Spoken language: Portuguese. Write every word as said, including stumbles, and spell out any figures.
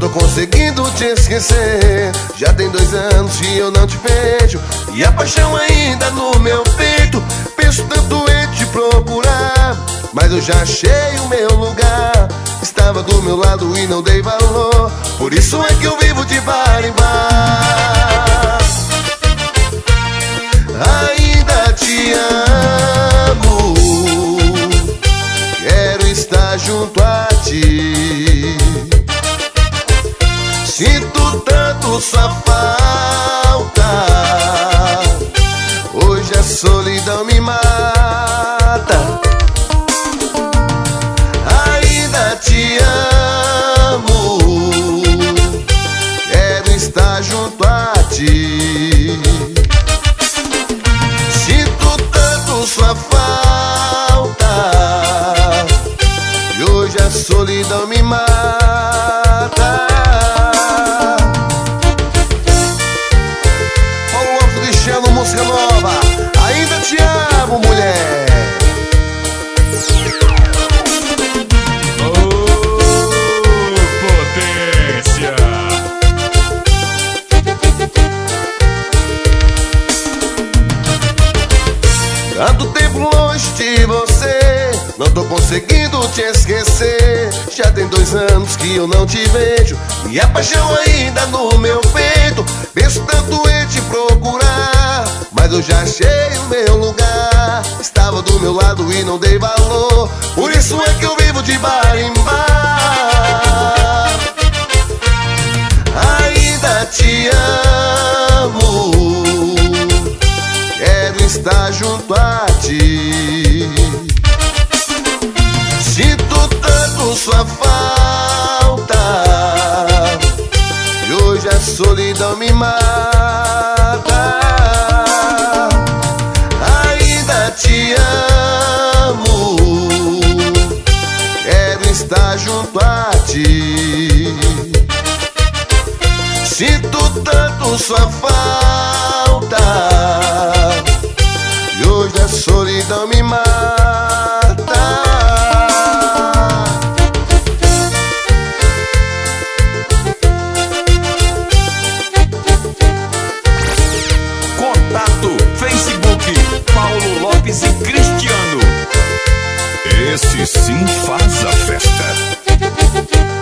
tô conseguindo te esquecer. Já tem dois anos que eu não te vejo e a paixão ainda no meu peito. Penso tanto em te procurar, mas eu já achei o meu lugar. Estava do meu lado e não dei valor, por isso é que eu vivo de bar em bar. Ainda te amo, quero estar junto a ti. Sinto tanto sua falta, hoje a solidão me mata. Ainda te amo, quero estar junto a ti. Sinto tanto sua falta e hoje a solidão me mata. Paulo Alves Cristiano, música nova. Ainda te amo, mulher. Tanto tempo longe de você, não tô conseguindo te esquecer. Já tem dois anos que eu não te vejo e a paixão ainda no meu peito. Penso tanto em te procurar, mas eu já achei o meu lugar. Estava do meu lado e não dei valor, por isso é que eu vivo de bar em bar. Ainda te amo, quero estar junto a ti. Sinto tanto sua falta e hoje a solidão me mata. Ainda te amo, quero estar junto a ti. Sinto tanto sua falta e hoje a solidão me mata. Contato Facebook Paulo Lopes e Cristiano. Esse sim faz a festa.